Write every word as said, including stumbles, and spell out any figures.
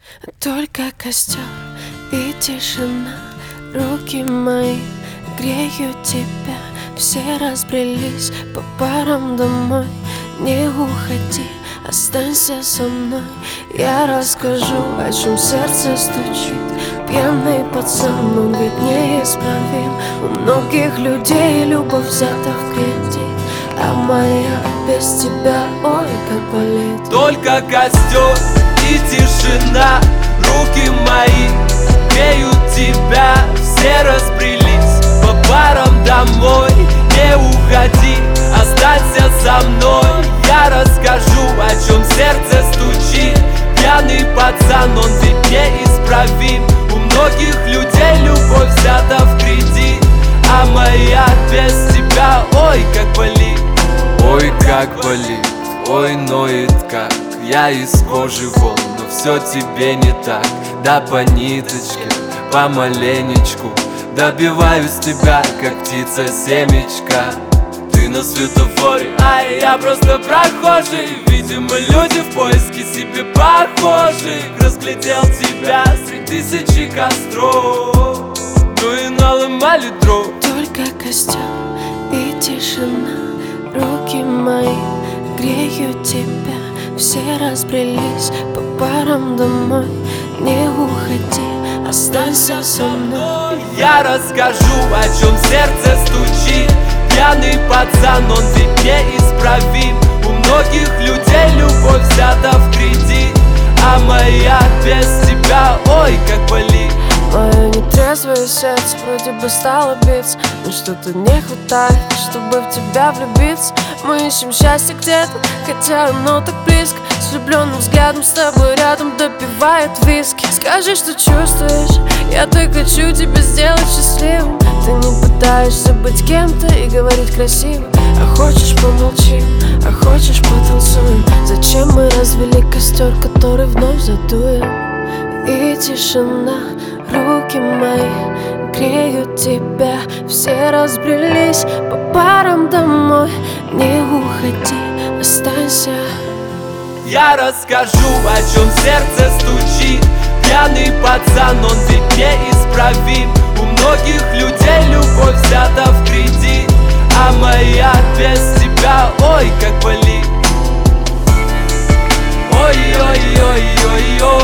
Только костер и тишина, руки мои греют тебя. Все разбрелись по парам домой. Не уходи, останься со мной. Я расскажу, о чем сердце стучит. Пьяный пацан, он ведь неисправим. У многих людей любовь взята в кредит, а моя без тебя, ой, как болит. Только костер и тишина, руки мои греют тебя. Все разбрелись по парам домой. Не уходи, останься со мной. Я расскажу, о чем сердце стучит. Пьяный пацан, он ведь неисправим. У многих людей любовь взята в кредит, а моя без тебя, ой, как болит. Ой, как болит, ой, ноет как. Я из кожи вон, но все тебе не так. Да по ниточке, помаленечку добиваюсь тебя, как птица семечка. Ты на светофоре, а я просто прохожий. Видимо, люди в поиске себе похожих. Разглядел тебя среди тысячи костров, ну и наломали дров. Только костер и тишина, руки мои греют тебя. Все разбрелись по парам домой. Не уходи, останься со мной. Я расскажу, о чем сердце стучит. Пьяный пацан, он ведь неисправим. У многих людей любовь взята в кредит, а моя без тебя, ой, как болит. Мое нетрезвое сердце вроде бы стало биться, но что-то не хватает, чтобы в тебя влюбиться. Мы ищем счастье где-то, хотя оно так близко. С влюбленным взглядом с тобой рядом допивает виски. Скажи, что чувствуешь, я так хочу тебя сделать счастливым. Ты не пытаешься быть кем-то и говорить красиво. А хочешь помолчим, а хочешь потанцуем. Зачем мы развели костер, который вновь задуем? И тишина, руки мои греют тебя. Все разбрелись по парам домой. Не уходи, останься. Я расскажу, о чем сердце стучит. Пьяный пацан, он ведь неисправим. У многих людей любовь взята в кредит, а моя без тебя, ой, как болит. Ой-ой-ой-ой-ой.